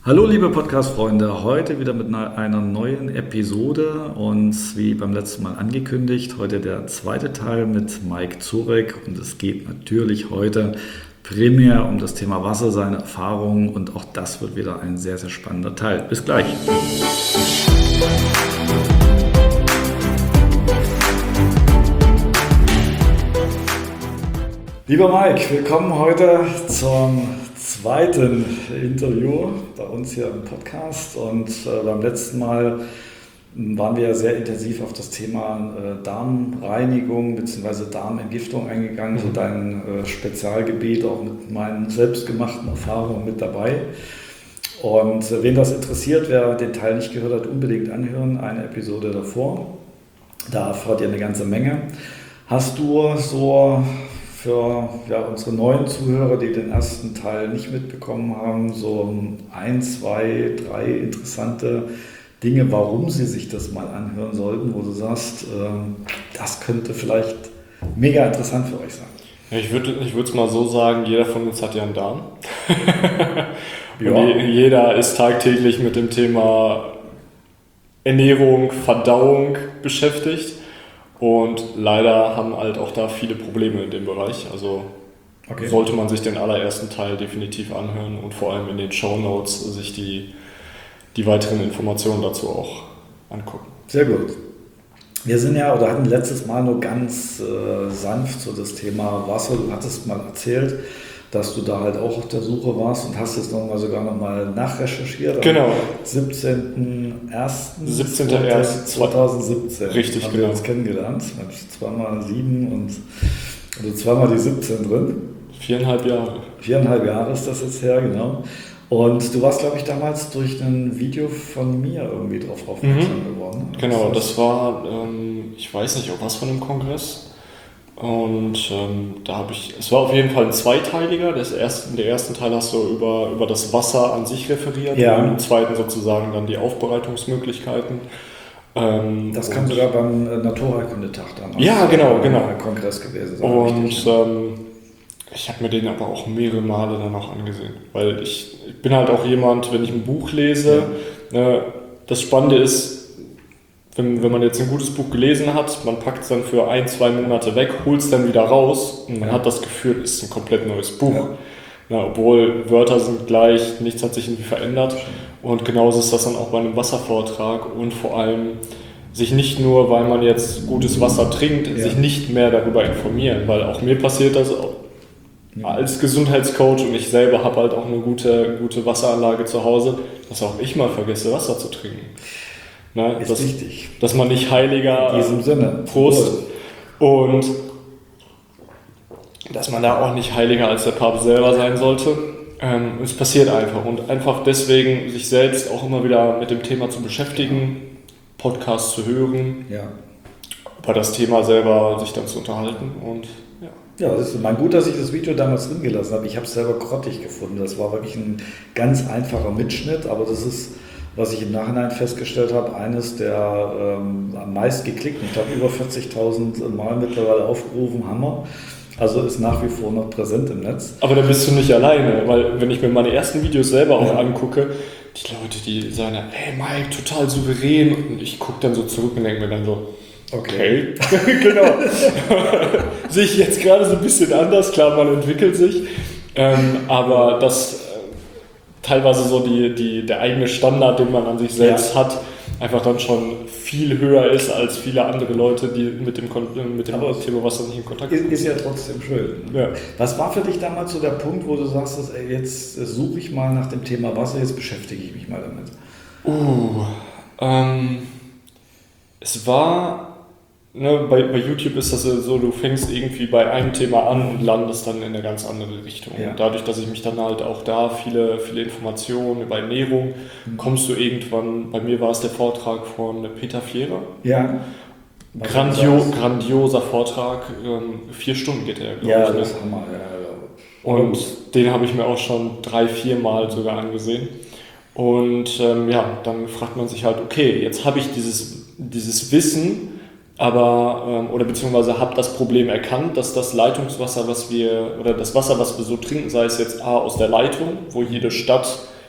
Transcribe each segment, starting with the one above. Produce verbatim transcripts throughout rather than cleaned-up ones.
Hallo liebe Podcast-Freunde, heute wieder mit einer neuen Episode und wie beim letzten Mal angekündigt, heute der zweite Teil mit Mike Zurek und es geht natürlich heute primär um das Thema Wasser, seine Erfahrungen und auch das wird wieder ein sehr, sehr spannender Teil. Bis gleich! Lieber Mike, willkommen heute zum zweiten Interview bei uns hier im Podcast und äh, beim letzten Mal waren wir sehr intensiv auf das Thema äh, Darmreinigung bzw. Darmentgiftung eingegangen, so dein äh, Spezialgebiet, auch mit meinen selbstgemachten Erfahrungen mit dabei. Und äh, wen das interessiert, wer den Teil nicht gehört hat, unbedingt anhören, eine Episode davor, da erfahrt ihr eine ganze Menge. Hast du so für ja, unsere neuen Zuhörer, die den ersten Teil nicht mitbekommen haben, so ein, zwei, drei interessante Dinge, warum sie sich das mal anhören sollten, wo du sagst, äh, das könnte vielleicht mega interessant für euch sein? Ja, ich würde ich würde es mal so sagen, jeder von uns hat ja einen Darm. Und ja. Jeder ist tagtäglich mit dem Thema Ernährung, Verdauung beschäftigt. Und leider haben halt auch da viele Probleme in dem Bereich. Also okay. Sollte man sich den allerersten Teil definitiv anhören und vor allem in den Shownotes sich die, die weiteren Informationen dazu auch angucken. Sehr gut. Wir sind ja oder hatten letztes Mal nur ganz äh, sanft so das Thema Wasser. Du hattest mal erzählt, dass du da halt auch auf der Suche warst und hast jetzt nochmal sogar nochmal nachrecherchiert. Genau. Am siebzehnten ersten siebzehnten ersten zweitausendsiebzehn. Richtig, haben genau. wir uns kennengelernt. Zweimal sieben und also zweimal die siebzehn drin. Viereinhalb Jahre. Viereinhalb Jahre ist das jetzt her, genau. Und du warst, glaube ich, damals durch ein Video von mir irgendwie drauf aufmerksam mhm. geworden. Genau, das war, ähm, ich weiß nicht, ob was von einem Kongress. Und ähm, da habe ich, es war auf jeden Fall ein zweiteiliger. Das erste, der ersten Teil hast du über, über das Wasser an sich referiert ja. Und im zweiten sozusagen dann die Aufbereitungsmöglichkeiten. Ähm, das kann sogar beim äh, Naturheilkundetag damals ja, genau, genau. Kongress gewesen sein. Und ähm, ich habe mir den aber auch mehrere Male dann auch angesehen. Weil ich, ich bin halt auch jemand, wenn ich ein Buch lese, ja. äh, das Spannende ist, Wenn, wenn man jetzt ein gutes Buch gelesen hat, man packt es dann für ein, zwei Monate weg, holt es dann wieder raus und man ja. hat das Gefühl, es ist ein komplett neues Buch. Ja. Ja, obwohl Wörter sind gleich, nichts hat sich irgendwie verändert. Und genauso ist das dann auch bei einem Wasservortrag und vor allem sich nicht nur, weil man jetzt gutes Wasser trinkt, ja. sich nicht mehr darüber informieren, weil auch mir passiert das ja. als Gesundheitscoach und ich selber habe halt auch eine gute, gute Wasseranlage zu Hause, dass auch ich mal vergesse, Wasser zu trinken. Ne, ist dass, wichtig. Dass man nicht heiliger in diesem Sinne. Prost und dass man da auch nicht heiliger als der Papst selber sein sollte. Ähm, es passiert einfach und einfach deswegen sich selbst auch immer wieder mit dem Thema zu beschäftigen, Podcasts zu hören, ja. über das Thema selber sich dann zu unterhalten und ja. Ja, das ist mein gut, dass ich das Video damals drin gelassen habe. Ich habe es selber grottig gefunden. Das war wirklich ein ganz einfacher Mitschnitt, aber das ist, was ich im Nachhinein festgestellt habe, eines der ähm, am meist geklickten. Ich glaube, über vierzigtausend Mal mittlerweile aufgerufen, Hammer. Also ist nach wie vor noch präsent im Netz. Aber da bist du nicht alleine, weil wenn ich mir meine ersten Videos selber auch ja. angucke, die Leute, die sagen, hey Mike, total souverän. Und ich gucke dann so zurück und denke mir dann so, okay, okay. Genau. Sehe ich jetzt gerade so ein bisschen anders, klar, man entwickelt sich. Ähm, aber das teilweise so die, die, der eigene Standard, den man an sich selbst ja. hat, einfach dann schon viel höher ist als viele andere Leute, die mit dem, mit dem Thema Wasser nicht in Kontakt sind. Ist, ist ja trotzdem schön. Ja. Was war für dich damals so der Punkt, wo du sagst, dass, ey, jetzt suche ich mal nach dem Thema Wasser, jetzt beschäftige ich mich mal damit? Uh, ähm, es war... Ne, bei, bei YouTube ist das so, du fängst irgendwie bei einem Thema an und landest dann in eine ganz andere Richtung. Ja. Und dadurch, dass ich mich dann halt auch da viele, viele Informationen über Ernährung, mhm. kommst du irgendwann, bei mir war es der Vortrag von Peter Vierer. Ja. Grandio, grandioser Vortrag, ähm, vier Stunden geht er, glaube ja, ich. Das ist Hammer, ja. Und den habe ich mir auch schon drei, vier Mal sogar angesehen. Und ähm, ja, dann fragt man sich halt, okay, jetzt habe ich dieses, dieses Wissen, aber ähm, oder beziehungsweise habe das Problem erkannt, dass das Leitungswasser, was wir oder das Wasser, was wir so trinken, sei es jetzt A aus der Leitung, wo jede Stadt,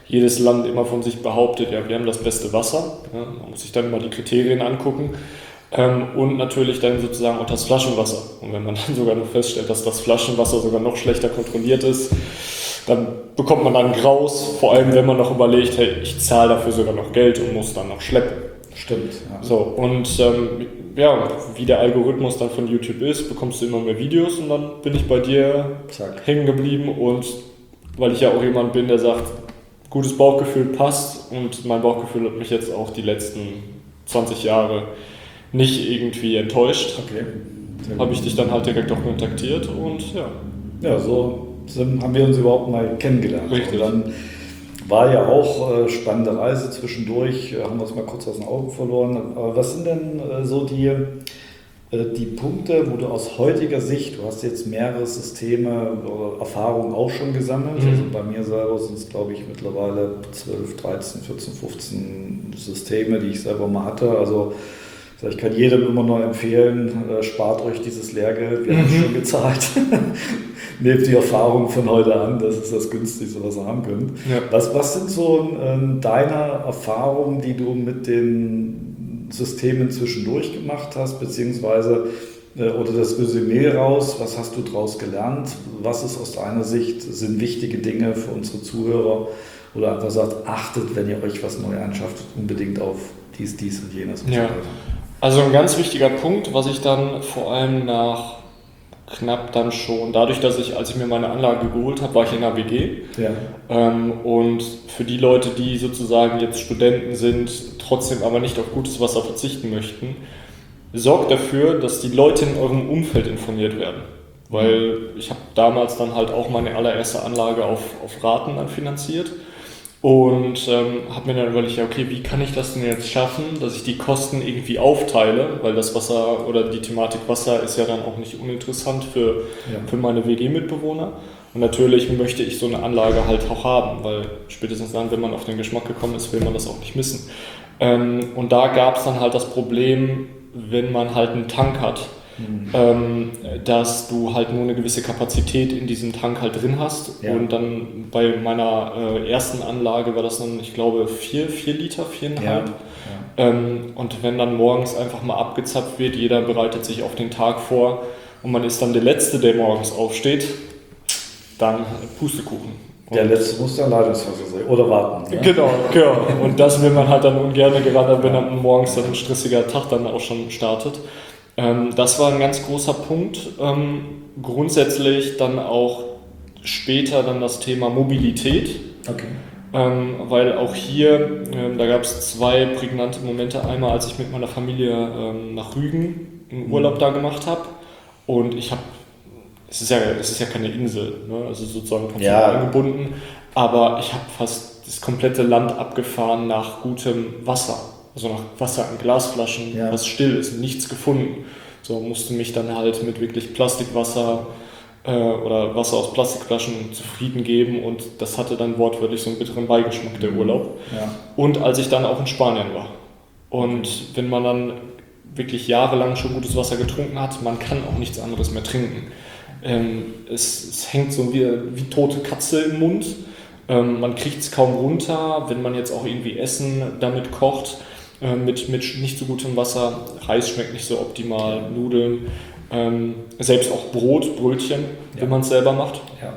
jedes Land immer von sich behauptet, ja, wir haben das beste Wasser. Ja, man muss sich dann immer die Kriterien angucken. Ähm, und natürlich dann sozusagen auch das Flaschenwasser. Und wenn man dann sogar noch feststellt, dass das Flaschenwasser sogar noch schlechter kontrolliert ist, dann bekommt man dann Graus, vor allem wenn man noch überlegt, hey, ich zahle dafür sogar noch Geld und muss dann noch schleppen. Stimmt. Ja. So, und ähm, ja, wie der Algorithmus dann von YouTube ist, bekommst du immer mehr Videos und dann bin ich bei dir Zack. hängen geblieben und weil ich ja auch jemand bin, der sagt, gutes Bauchgefühl passt und mein Bauchgefühl hat mich jetzt auch die letzten zwanzig Jahre nicht irgendwie enttäuscht. Okay. Habe ich dich dann halt direkt auch kontaktiert und ja. Ja, so sind, haben wir uns überhaupt mal kennengelernt. Richtig. Und dann war ja auch äh, spannende Reise zwischendurch, äh, haben wir es mal kurz aus den Augen verloren. Aber was sind denn äh, so die, äh, die Punkte, wo du aus heutiger Sicht, du hast jetzt mehrere Systeme oder Erfahrungen auch schon gesammelt, mhm. also bei mir selber sind es glaube ich mittlerweile zwölf, dreizehn, vierzehn, fünfzehn Systeme, die ich selber mal hatte, also ich kann jedem immer nur empfehlen, spart euch dieses Lehrgeld, wir mhm. haben es schon gezahlt. Nehmt die Erfahrung von heute an, das ist das Günstigste, was ihr haben könnt. Ja. Was, was sind so ähm, deine Erfahrungen, die du mit den Systemen zwischendurch gemacht hast, beziehungsweise äh, oder das Resümee raus, was hast du daraus gelernt? Was ist aus deiner Sicht, sind wichtige Dinge für unsere Zuhörer? Oder einfach sagt, achtet, wenn ihr euch was neu anschafft, unbedingt auf dies, dies und jenes und ja. so weiter. Also ein ganz wichtiger Punkt, was ich dann vor allem nach knapp dann schon, dadurch, dass ich, als ich mir meine Anlage geholt habe, war ich in einer W G. Ja. Ähm, und für die Leute, die sozusagen jetzt Studenten sind, trotzdem aber nicht auf gutes Wasser verzichten möchten, sorgt dafür, dass die Leute in eurem Umfeld informiert werden. Weil ich habe damals dann halt auch meine allererste Anlage auf, auf Raten dann finanziert. Und ähm, habe mir dann überlegt, ja, okay, wie kann ich das denn jetzt schaffen, dass ich die Kosten irgendwie aufteile, weil das Wasser oder die Thematik Wasser ist ja dann auch nicht uninteressant für, ja. für meine W G-Mitbewohner. Und natürlich möchte ich so eine Anlage halt auch haben, weil spätestens dann, wenn man auf den Geschmack gekommen ist, will man das auch nicht missen. Ähm, und da gab es dann halt das Problem, wenn man halt einen Tank hat, Mhm. Ähm, dass du halt nur eine gewisse Kapazität in diesem Tank halt drin hast. Ja. Und dann bei meiner äh, ersten Anlage war das dann, ich glaube, vier, vier Liter, viereinhalb. Ja. Ja. Ähm, und wenn dann morgens einfach mal abgezapft wird, jeder bereitet sich auf den Tag vor und man ist dann der Letzte, der morgens aufsteht, dann Pustekuchen. Der Letzte muss dann Leitungswasser sein oder warten. Ja? Genau, genau. Und das will man halt dann ungern, gerade wenn dann morgens dann ein stressiger Tag dann auch schon startet. Ähm, das war ein ganz großer Punkt. Ähm, grundsätzlich dann auch später dann das Thema Mobilität. Okay. Ähm, weil auch hier, ähm, da gab es zwei prägnante Momente. Einmal, als ich mit meiner Familie ähm, nach Rügen einen Urlaub mhm. da gemacht habe. Und ich habe, es ist ja, es ist ja keine Insel, ne? Also sozusagen komplett ja. eingebunden. Aber ich habe fast das komplette Land abgefahren nach gutem Wasser. Also nach Wasser in Glasflaschen, ja. was still ist, nichts gefunden. So musste mich dann halt mit wirklich Plastikwasser äh, oder Wasser aus Plastikflaschen zufrieden geben und das hatte dann wortwörtlich so einen bitteren Beigeschmack, der Urlaub. Ja. Und als ich dann auch in Spanien war. Und wenn man dann wirklich jahrelang schon gutes Wasser getrunken hat, man kann auch nichts anderes mehr trinken. Ähm, es, es hängt so wie, wie tote Katze im Mund. Ähm, man kriegt es kaum runter, wenn man jetzt auch irgendwie Essen damit kocht. Mit, mit nicht so gutem Wasser, Reis schmeckt nicht so optimal, Nudeln, ähm, selbst auch Brot, Brötchen, ja. wenn man es selber macht. Ja.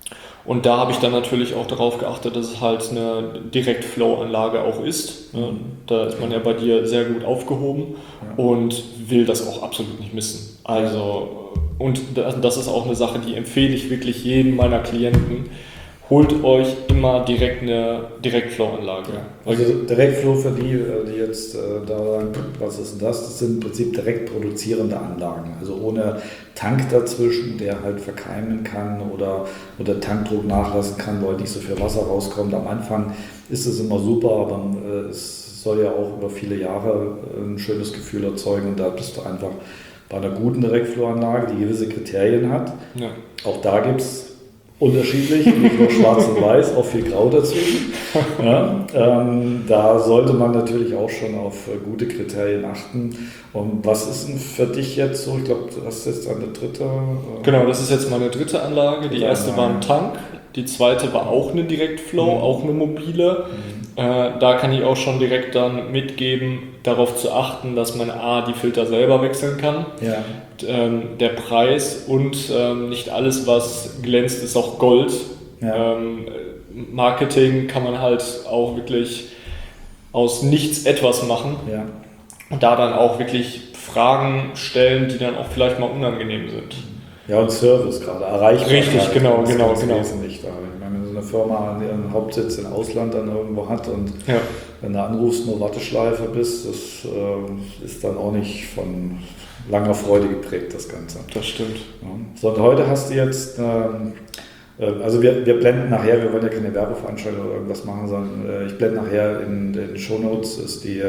Und da habe ich dann natürlich auch darauf geachtet, dass es halt eine Direct-Flow-Anlage auch ist. Mhm. Da ist man ja bei dir sehr gut aufgehoben ja. und will das auch absolut nicht missen. Also, und das ist auch eine Sache, die empfehle ich wirklich jedem meiner Klienten. Holt euch immer direkt eine Direktflow-Anlage. Ja. Also Direktflow für die, die jetzt äh, da sagen, was ist denn das? Das sind im Prinzip direkt produzierende Anlagen. Also ohne Tank dazwischen, der halt verkeimen kann oder, oder Tankdruck nachlassen kann, weil nicht so viel Wasser rauskommt. Am Anfang ist es immer super, aber äh, es soll ja auch über viele Jahre ein schönes Gefühl erzeugen und da bist du einfach bei einer guten Direktflow-Anlage, die gewisse Kriterien hat. Ja. Auch da gibt es unterschiedlich, nicht nur schwarz und weiß, auch viel Grau dazwischen. Ja, ähm, da sollte man natürlich auch schon auf äh, gute Kriterien achten. Und was ist denn für dich jetzt so? Ich glaube, du hast jetzt eine dritte. Äh, genau, das ist jetzt meine dritte Anlage. Die erste war ein Tank. Die zweite war auch eine Direktflow, mhm. auch eine mobile. Mhm. Äh, da kann ich auch schon direkt dann mitgeben, darauf zu achten, dass man A, die Filter selber wechseln kann. Ja. Ähm, der Preis und ähm, nicht alles, was glänzt, ist auch Gold. Ja. Ähm, Marketing kann man halt auch wirklich aus nichts etwas machen. Ja. Und da dann auch wirklich Fragen stellen, die dann auch vielleicht mal unangenehm sind. Ja, und Service gerade, Erreichbarkeit. Richtig, genau, ist genau, ganz genau. wesentlich da. Ich meine, wenn so eine Firma ihren Hauptsitz im Ausland dann irgendwo hat und ja. wenn du anrufst, nur Warteschleife bist, das äh, ist dann auch nicht von langer Freude geprägt, das Ganze. Das stimmt. Ja. So, und heute hast du jetzt, ähm, äh, also wir, wir blenden nachher, wir wollen ja keine Werbeveranstaltung oder irgendwas machen, sondern äh, ich blende nachher in den Shownotes ist die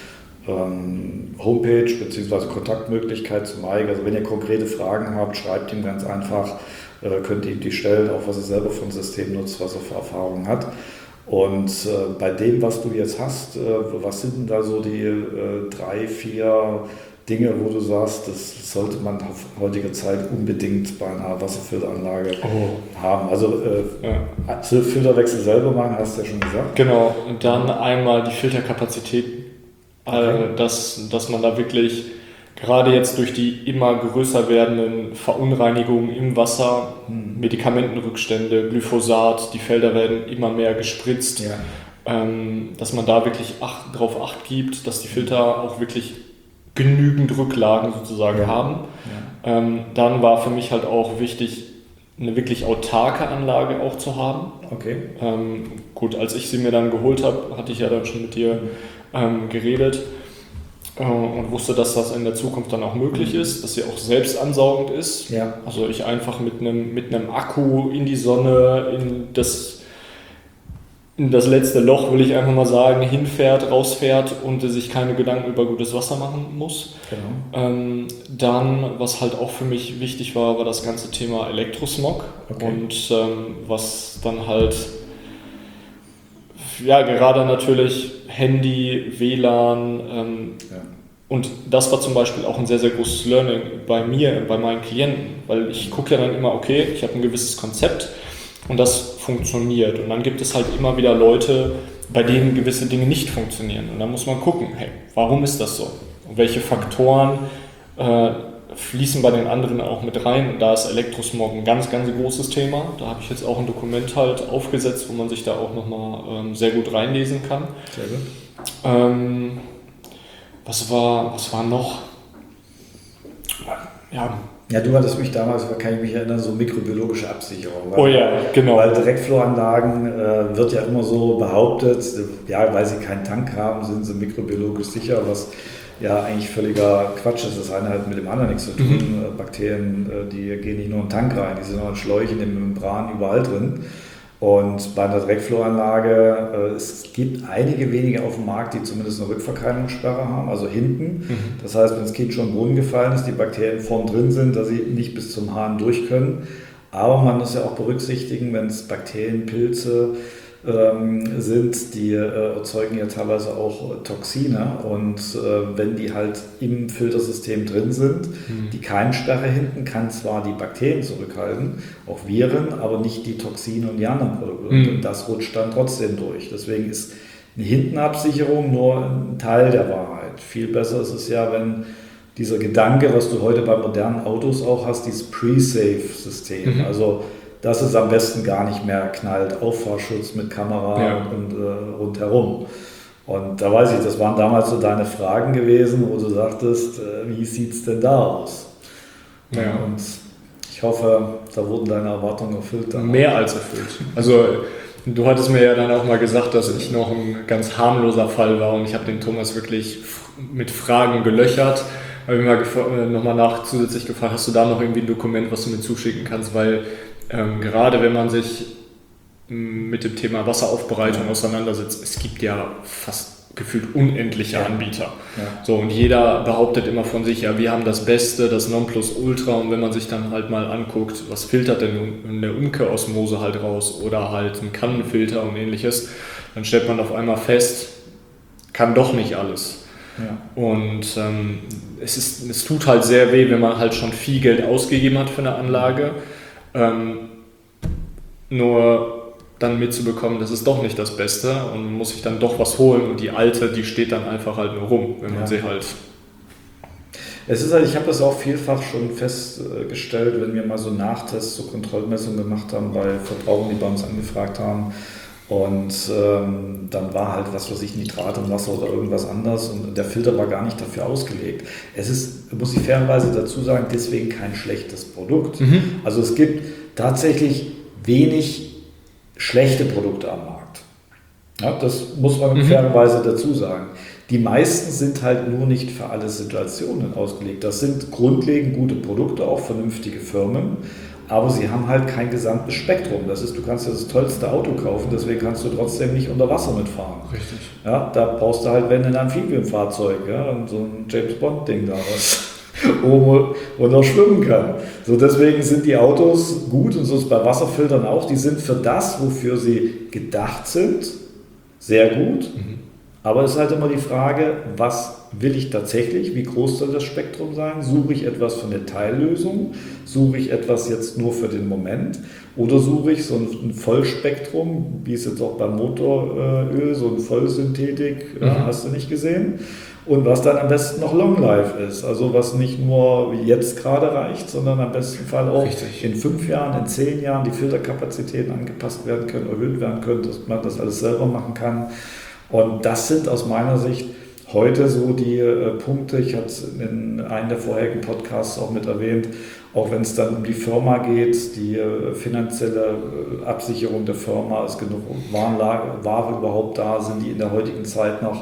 ähm, Homepage bzw. Kontaktmöglichkeit zu Mike. Also wenn ihr konkrete Fragen habt, schreibt ihm ganz einfach, äh, könnt ihr ihm die stellen, auch was er selber für ein System nutzt, was er für Erfahrungen hat. Und äh, bei dem, was du jetzt hast, äh, was sind denn da so die äh, drei, vier Dinge, wo du sagst, das sollte man auf heutige Zeit unbedingt bei einer Wasserfilteranlage oh. haben? Also äh, ja. Filterwechsel selber machen, hast du ja schon gesagt. Genau, und dann einmal die Filterkapazität, okay. äh, dass, dass man da wirklich gerade jetzt durch die immer größer werdenden Verunreinigungen im Wasser, hm. Medikamentenrückstände, Glyphosat, die Felder werden immer mehr gespritzt, ja. ähm, dass man da wirklich acht, drauf Acht gibt, dass die Filter auch wirklich genügend Rücklagen sozusagen ja. haben. Ja. Ähm, dann war für mich halt auch wichtig, eine wirklich autarke Anlage auch zu haben. Okay. Ähm, gut, als ich sie mir dann geholt habe, hatte ich ja dann schon mit dir ähm, geredet äh, und wusste, dass das in der Zukunft dann auch möglich ist, dass sie auch selbst ansaugend ist. Ja. Also ich einfach mit einem, mit einem Akku in die Sonne, in das in das letzte Loch, will ich einfach mal sagen, hinfährt, rausfährt und sich keine Gedanken über gutes Wasser machen muss. Genau. Ähm, dann, was halt auch für mich wichtig war, war das ganze Thema Elektrosmog. Okay. Und ähm, was dann halt, ja, gerade natürlich Handy, W L A N ähm, ja. und das war zum Beispiel auch ein sehr, sehr großes Learning bei mir, bei meinen Klienten, weil ich gucke ja dann immer, okay, ich habe ein gewisses Konzept, und das funktioniert. Und dann gibt es halt immer wieder Leute, bei denen gewisse Dinge nicht funktionieren. Und dann muss man gucken, hey, warum ist das so? Und welche Faktoren äh, fließen bei den anderen auch mit rein? Und da ist Elektrosmog ein ganz, ganz großes Thema. Da habe ich jetzt auch ein Dokument halt aufgesetzt, wo man sich da auch nochmal ähm, sehr gut reinlesen kann. Sehr gut. Ähm, was war, was war noch? Ja, Ja, du hattest mich damals, kann ich mich erinnern, so mikrobiologische Absicherung. Oh ja, genau. Weil Direktflowanlagen äh, wird ja immer so behauptet, ja, weil sie keinen Tank haben, sind sie mikrobiologisch sicher, was ja eigentlich völliger Quatsch ist. Das eine hat mit dem anderen nichts zu tun. Mhm. Bakterien, die gehen nicht nur in den Tank rein, die sind auch in Schläuchen, in Membran, überall drin. Und bei einer Direktflowanlage, äh, es gibt einige wenige auf dem Markt, die zumindest eine Rückverkeimungssperre haben, also hinten. Mhm. Das heißt, wenn das Kind schon im Boden gefallen ist, die Bakterien vorn drin sind, dass sie nicht bis zum Hahn durch können. Aber man muss ja auch berücksichtigen, wenn es Bakterien, Pilze ähm, sind, die äh, erzeugen ja teilweise auch Toxine. Und äh, wenn die halt im Filtersystem drin sind, mhm. die Keimsperre hinten kann zwar die Bakterien zurückhalten, auch Viren, aber nicht die Toxine und die anderen Produkte. Mhm. Und das rutscht dann trotzdem durch. Deswegen ist eine Hintenabsicherung nur ein Teil der Wahrheit. Viel besser ist es ja, wenn dieser Gedanke, was du heute bei modernen Autos auch hast, dieses Pre-Safe-System, mhm. also dass es am besten gar nicht mehr knallt, Auffahrschutz mit Kamera ja. und, und äh, rundherum. Und da weiß ich, das waren damals so deine Fragen gewesen, wo du sagtest, äh, wie sieht es denn da aus? Ja. Und ich hoffe, da wurden deine Erwartungen erfüllt. Dann. Mehr als erfüllt. Also du hattest mir ja dann auch mal gesagt, dass ich noch ein ganz harmloser Fall war und ich habe den Thomas wirklich mit Fragen gelöchert. Habe ich mal nochmal nach zusätzlich gefragt, hast du da noch irgendwie ein Dokument, was du mir zuschicken kannst, weil Ähm, gerade wenn man sich mit dem Thema Wasseraufbereitung ja. auseinandersetzt, es gibt ja fast gefühlt unendliche ja. Anbieter. Ja. So, und jeder behauptet immer von sich, ja, wir haben das Beste, das Nonplusultra, und wenn man sich dann halt mal anguckt, was filtert denn eine Umkehrosmose halt raus oder halt ein Kannenfilter und ähnliches, dann stellt man auf einmal fest, kann doch nicht alles. Ja. Und ähm, es, ist, es tut halt sehr weh, wenn man halt schon viel Geld ausgegeben hat für eine Anlage. Ähm, nur dann mitzubekommen, das ist doch nicht das Beste und man muss sich dann doch was holen und die alte, die steht dann einfach halt nur rum, wenn man ja. sie halt... Es ist halt, ich habe das auch vielfach schon festgestellt, wenn wir mal so Nachtests, so Kontrollmessungen gemacht haben bei Verbrauchern, die bei uns angefragt haben. Und ähm, dann war halt, was weiß ich, Nitrat im Wasser oder irgendwas anderes und der Filter war gar nicht dafür ausgelegt. Es ist, muss ich fairerweise dazu sagen, deswegen kein schlechtes Produkt. Mhm. Also es gibt tatsächlich wenig schlechte Produkte am Markt. Ja, das muss man mhm. fairerweise dazu sagen. Die meisten sind halt nur nicht für alle Situationen ausgelegt. Das sind grundlegend gute Produkte, auch vernünftige Firmen. Aber sie haben halt kein gesamtes Spektrum. Das ist, du kannst ja das tollste Auto kaufen, deswegen kannst du trotzdem nicht unter Wasser mitfahren. Richtig. Ja, da brauchst du halt, wenn ein Amphibienfahrzeug, ja, und so ein James-Bond-Ding da, was oben und noch schwimmen kann. So, deswegen sind die Autos gut und so ist es bei Wasserfiltern auch. Die sind für das, wofür sie gedacht sind, sehr gut. Mhm. Aber es ist halt immer die Frage, was will ich tatsächlich? Wie groß soll das Spektrum sein? Suche ich etwas für eine Teillösung? Suche ich etwas jetzt nur für den Moment? Oder suche ich so ein Vollspektrum, wie es jetzt auch beim Motoröl, so eine Vollsynthetik, mhm. ja, hast du nicht gesehen? Und was dann am besten noch Long Life ist, also was nicht nur jetzt gerade reicht, sondern am besten Fall auch Richtig. in fünf Jahren, in zehn Jahren die Filterkapazitäten angepasst werden können, erhöht werden können, dass man das alles selber machen kann. Und das sind aus meiner Sicht heute so die äh, Punkte, ich hatte es in einem der vorherigen Podcasts auch mit erwähnt, auch wenn es dann um die Firma geht, die äh, finanzielle äh, Absicherung der Firma, ist genug Warenlage, Ware überhaupt da, sind die in der heutigen Zeit noch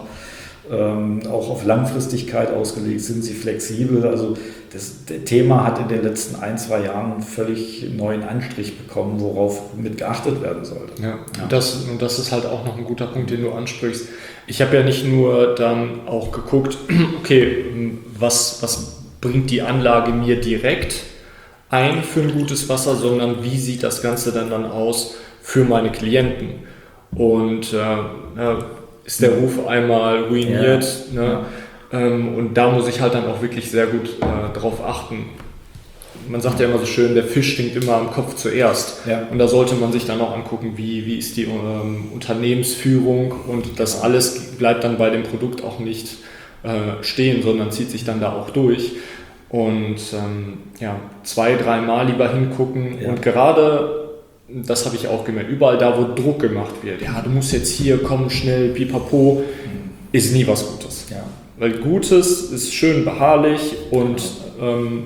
ähm, auch auf Langfristigkeit ausgelegt, sind sie flexibel, also das Thema hat in den letzten ein, zwei Jahren einen völlig neuen Anstrich bekommen, worauf mit geachtet werden sollte. Ja, ja. Und, das, und das ist halt auch noch ein guter Punkt, den du ansprichst. Ich habe ja nicht nur dann auch geguckt, okay, was, was bringt die Anlage mir direkt ein für ein gutes Wasser, sondern wie sieht das Ganze dann, dann aus für meine Klienten. Und äh, äh, ist der Ruf einmal ruiniert, ja. ne? Ja. Ähm, und da muss ich halt dann auch wirklich sehr gut äh, drauf achten. Man sagt ja immer so schön, der Fisch stinkt immer am Kopf zuerst. Ja. Und da sollte man sich dann auch angucken, wie, wie ist die ähm, Unternehmensführung, und das alles bleibt dann bei dem Produkt auch nicht äh, stehen, sondern zieht sich dann da auch durch. Und ähm, ja, zwei, dreimal lieber hingucken. Ja. Und gerade, das habe ich auch gemerkt, überall da, wo Druck gemacht wird, ja, du musst jetzt hier kommen, schnell, pipapo, ist nie was Gutes. Ja. Weil Gutes ist schön beharrlich und ähm,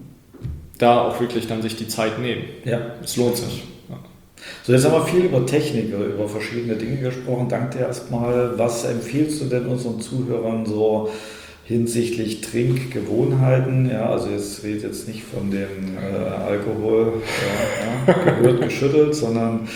da auch wirklich dann sich die Zeit nehmen. Ja. Es lohnt sich. Ja. So, jetzt haben wir viel über Technik, über verschiedene Dinge gesprochen. Danke dir erstmal. Was empfiehlst du denn unseren Zuhörern so hinsichtlich Trinkgewohnheiten? Ja, also jetzt redet jetzt nicht von dem äh, Alkohol, äh, ja, gerührt, geschüttelt, sondern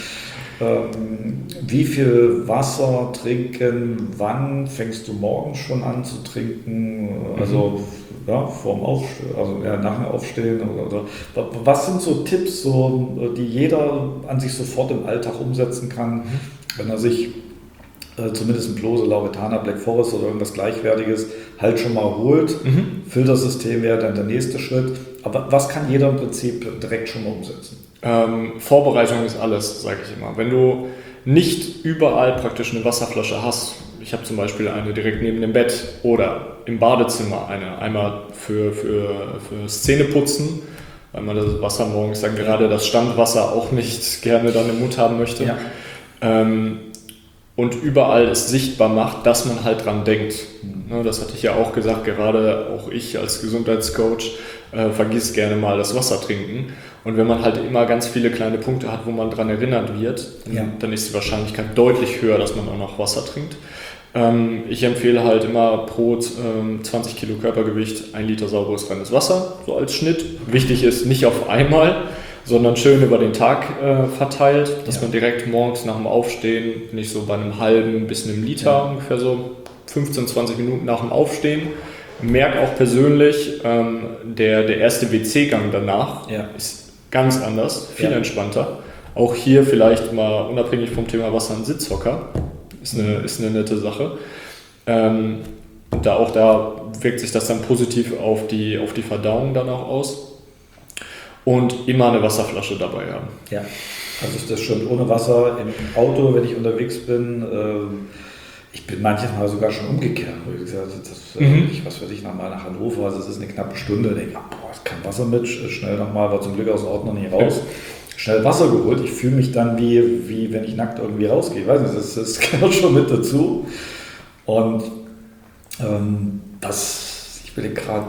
ähm, wie viel Wasser trinken, wann fängst du morgens schon an zu trinken? Also mhm. ja, vorm Aufstehen, also ja, nach dem Aufstehen oder, oder was sind so Tipps, so, die jeder an sich sofort im Alltag umsetzen kann, mhm. wenn er sich äh, zumindest ein Plose, Lauretana, Black Forest oder irgendwas Gleichwertiges halt schon mal holt. Mhm. Filtersystem wäre dann der nächste Schritt. Aber was kann jeder im Prinzip direkt schon mal umsetzen? Ähm, Vorbereitung ist alles, sage ich immer. Wenn du nicht überall praktisch eine Wasserflasche hast, ich habe zum Beispiel eine direkt neben dem Bett oder im Badezimmer eine, einmal für, für, für Zähneputzen, weil man das Wasser morgens dann gerade das Standwasser auch nicht gerne dann im Mund haben möchte. Ja. Ähm, und überall es sichtbar macht, dass man halt dran denkt. Mhm. Das hatte ich ja auch gesagt, gerade auch ich als Gesundheitscoach äh, vergiss gerne mal das Wasser trinken. Und wenn man halt immer ganz viele kleine Punkte hat, wo man dran erinnert wird, ja. dann ist die Wahrscheinlichkeit deutlich höher, dass man auch noch Wasser trinkt. Ähm, ich empfehle halt immer pro ähm, zwanzig Kilo Körpergewicht ein Liter sauberes, reines Wasser, so als Schnitt. Wichtig ist, nicht auf einmal, sondern schön über den Tag äh, verteilt, dass ja. man direkt morgens nach dem Aufstehen, nicht so bei einem halben bis einem Liter, ja. ungefähr so fünfzehn, zwanzig Minuten nach dem Aufstehen. Merke auch persönlich, ähm, der, der erste W C-Gang danach ja. ist ganz anders, viel ja. entspannter. Auch hier vielleicht mal unabhängig vom Thema Wasser ein Sitzhocker, ist eine, mhm. ist eine nette Sache. Ähm, und da auch da wirkt sich das dann positiv auf die, auf die Verdauung dann auch aus. Und immer eine Wasserflasche dabei haben. Ja. Also ist das schon ohne Wasser im Auto, wenn ich unterwegs bin. Ähm, ich bin manchmal sogar schon umgekehrt. Wo ich gesagt, das, mhm. ich, was weiß ich, nochmal nach Hannover, also es ist eine knappe Stunde, denke ich, boah, ist kein Wasser mit, schnell nochmal, war zum Glück aus dem Auto noch nicht raus. Ja. Schnell Wasser geholt. Ich fühle mich dann wie, wie wenn ich nackt irgendwie rausgehe. Ich weiß nicht, das, das gehört schon mit dazu. Und ähm, das, ich will gerade,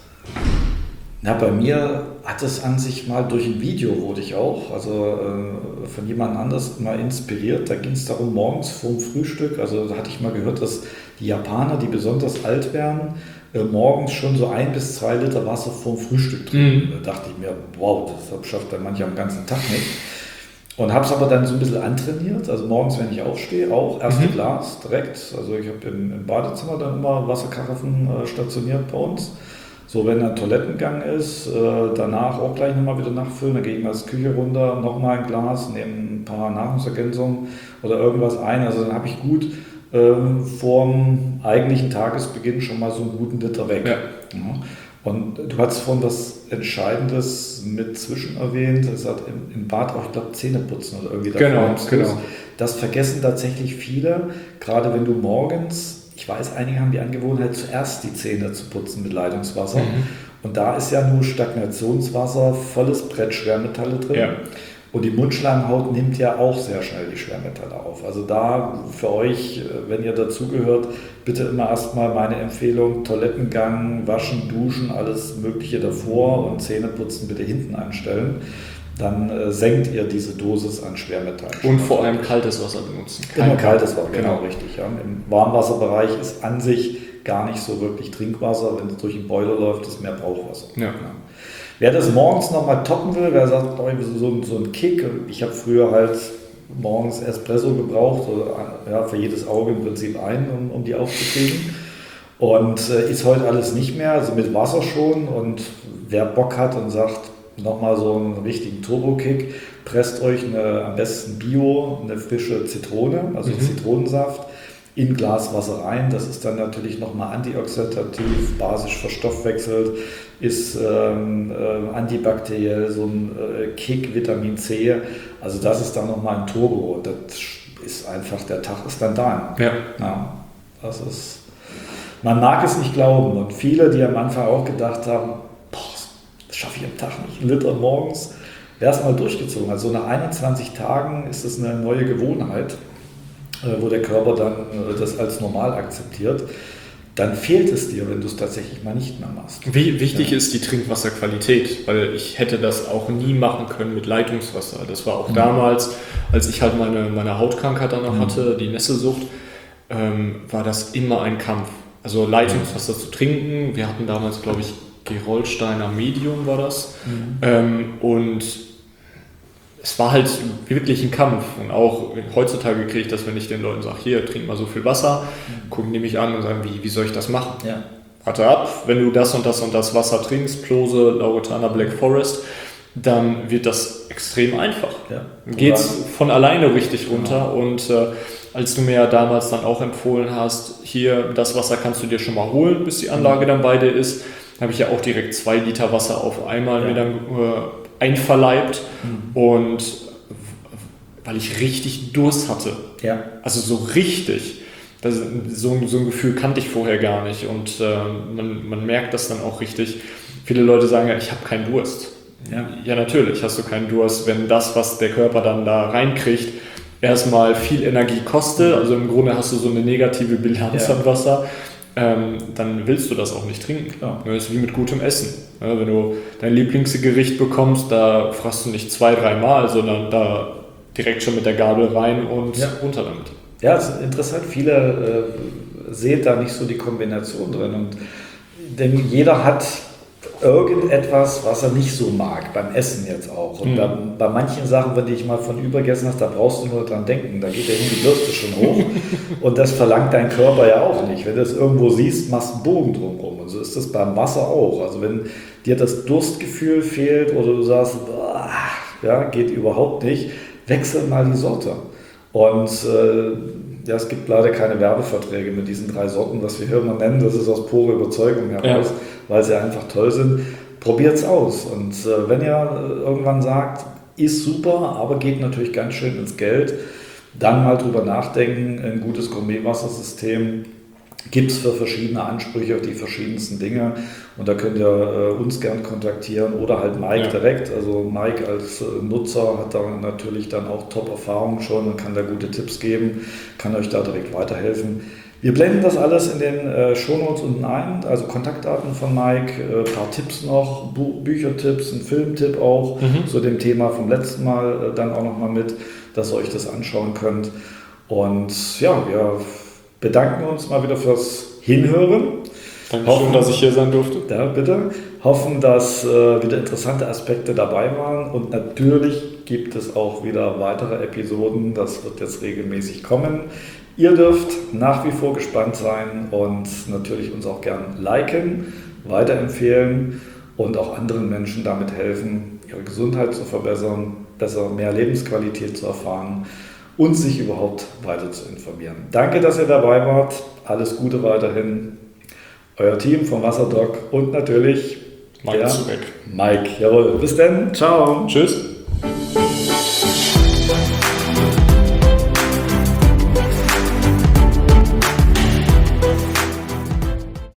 na, bei mir hat es an sich mal durch ein Video, wurde ich auch, also äh, von jemand anders mal inspiriert. Da ging es darum, morgens vorm Frühstück, also da hatte ich mal gehört, dass die Japaner, die besonders alt werden, äh, morgens schon so ein bis zwei Liter Wasser vorm Frühstück trinken. Mhm. Da dachte ich mir, wow, das schafft dann manche am ganzen Tag nicht. Und habe es aber dann so ein bisschen antrainiert, also morgens, wenn ich aufstehe, auch erste mhm. Glas direkt. Also ich habe im, im Badezimmer dann immer Wasserkaraffen äh, stationiert bei uns. So, wenn ein Toilettengang ist, äh, danach auch gleich nochmal wieder nachfüllen, dann gehe ich mal aus der Küche runter, nochmal ein Glas, nehme ein paar Nahrungsergänzungen oder irgendwas ein. Also dann habe ich gut äh, vorm eigentlichen Tagesbeginn schon mal so einen guten Liter weg. Ja. Ja. Und du hast vorhin was Entscheidendes mit zwischen erwähnt, das hat im, im Bad auch, ich glaube, Zähne putzen oder irgendwie. Genau, genau. Das vergessen tatsächlich viele, gerade wenn du morgens, ich weiß, einige haben die Angewohnheit, zuerst die Zähne zu putzen mit Leitungswasser. Mhm. Und da ist ja nur Stagnationswasser, volles Brett Schwermetalle drin. Ja. Und die Mundschleimhaut nimmt ja auch sehr schnell die Schwermetalle auf. Also da für euch, wenn ihr dazugehört, bitte immer erstmal meine Empfehlung, Toilettengang, Waschen, Duschen, alles Mögliche davor und Zähneputzen bitte hinten anstellen. Dann äh, senkt ihr diese Dosis an Schwermetallen. Und vor allem kaltes Wasser benutzen. Immer kaltes Wasser, genau, genau richtig. Ja. Im Warmwasserbereich ist an sich gar nicht so wirklich Trinkwasser. Wenn es durch den Boiler läuft, ist mehr Brauchwasser. Ja. Ja. Wer das morgens nochmal toppen will, wer sagt, oh, so, so ein Kick, ich habe früher halt morgens Espresso gebraucht, oder, ja, für jedes Auge im Prinzip einen, um, um die aufzukriegen. Und äh, ist heute alles nicht mehr, also mit Wasser schon. Und wer Bock hat und sagt, nochmal so einen richtigen Turbo-Kick, presst euch eine, am besten Bio, eine frische Zitrone, also mhm. Zitronensaft, in Glas Wasser rein. Das ist dann natürlich nochmal antioxidativ, basisch verstoffwechselt, ist ähm, äh, antibakteriell, so ein äh, Kick, Vitamin C. Also das ist dann nochmal ein Turbo. Das ist einfach, der Tag ist dann da. Ja. Ja, das ist, man mag es nicht glauben. Und viele, die am Anfang auch gedacht haben, das schaffe ich am Tag nicht, einen Liter morgens, wer es mal durchgezogen. Also nach einundzwanzig Tagen ist es eine neue Gewohnheit, wo der Körper dann das als normal akzeptiert. Dann fehlt es dir, wenn du es tatsächlich mal nicht mehr machst. Wie wichtig ja. ist die Trinkwasserqualität, weil ich hätte das auch nie machen können mit Leitungswasser. Das war auch mhm. damals, als ich halt meine, meine Hautkrankheit dann noch mhm. hatte, die Nässesucht, ähm, war das immer ein Kampf. Also Leitungswasser mhm. zu trinken, wir hatten damals, glaube ich, Gerolsteiner Medium war das. Mhm. Ähm, und es war halt wirklich ein Kampf. Und auch heutzutage kriege ich das, wenn ich den Leuten sage, hier, trink mal so viel Wasser, mhm. gucken die mich an und sagen, wie, wie soll ich das machen? Ja. Warte ab, wenn du das und das und das Wasser trinkst, Plose, Lauretaner, Black Forest, dann wird das extrem einfach. Ja. Dann geht es von alleine richtig runter. Genau. Und äh, als du mir ja damals dann auch empfohlen hast, hier, das Wasser kannst du dir schon mal holen, bis die Anlage mhm. dann bei dir ist, habe ich ja auch direkt zwei Liter Wasser auf einmal ja. mir dann äh, einverleibt mhm. und weil ich richtig Durst hatte. Ja. Also so richtig. Das, so, so ein Gefühl kannte ich vorher gar nicht und äh, man, man merkt das dann auch richtig. Viele Leute sagen ja, ich habe keinen Durst. Ja. ja, natürlich hast du keinen Durst, wenn das, was der Körper dann da reinkriegt, erstmal viel Energie kostet. Also im Grunde hast du so eine negative Bilanz ja. an Wasser. Ähm, dann willst du das auch nicht trinken. Klar. Das ist wie mit gutem Essen. Ja, wenn du dein Lieblingsgericht bekommst, da fragst du nicht zwei, dreimal, sondern da direkt schon mit der Gabel rein und ja. runter damit. Ja, das ist interessant. Viele äh, sehen da nicht so die Kombination drin. Und, denn jeder hat irgendetwas, was er nicht so mag, beim Essen jetzt auch. Und mhm. bei, bei manchen Sachen, wenn du dich mal von übergegessen hast, da brauchst du nur dran denken, da geht ja hin die Bürste schon hoch und das verlangt dein Körper ja auch nicht. Wenn du es irgendwo siehst, machst du einen Bogen drumherum und so ist das beim Wasser auch. Also wenn dir das Durstgefühl fehlt oder du sagst, boah, ja, geht überhaupt nicht, wechsel mal die Sorte. Und äh, ja, es gibt leider keine Werbeverträge mit diesen drei Sorten, was wir hier immer nennen, das ist aus purer Überzeugung heraus, ja. weil sie einfach toll sind. Probiert es aus und äh, wenn ihr äh, irgendwann sagt, ist super, aber geht natürlich ganz schön ins Geld. Dann mal drüber nachdenken, ein gutes Gourmetwassersystem gibt es für verschiedene Ansprüche auf die verschiedensten Dinge. Und da könnt ihr äh, uns gern kontaktieren oder halt Mike ja. direkt. Also Mike als äh, Nutzer hat da natürlich dann auch Top-Erfahrungen schon und kann da gute Tipps geben, kann euch da direkt weiterhelfen. Wir blenden das alles in den äh, Shownotes unten ein, also Kontaktdaten von Mike, ein äh, paar Tipps noch, Bu- Büchertipps, ein Filmtipp auch mhm. zu dem Thema vom letzten Mal äh, dann auch nochmal mit, dass ihr euch das anschauen könnt. Und ja, wir bedanken uns mal wieder fürs Hinhören. Dankeschön, dass ich hier sein durfte. Ja, bitte. Hoffen, dass äh, wieder interessante Aspekte dabei waren. Und natürlich gibt es auch wieder weitere Episoden. Das wird jetzt regelmäßig kommen. Ihr dürft nach wie vor gespannt sein und natürlich uns auch gern liken, weiterempfehlen und auch anderen Menschen damit helfen, ihre Gesundheit zu verbessern, besser mehr Lebensqualität zu erfahren und sich überhaupt weiter zu informieren. Danke, dass ihr dabei wart. Alles Gute weiterhin. Euer Team vom Wasserdoc und natürlich Mike Zurek. Mike. Jawohl. Bis dann. Ciao. Tschüss.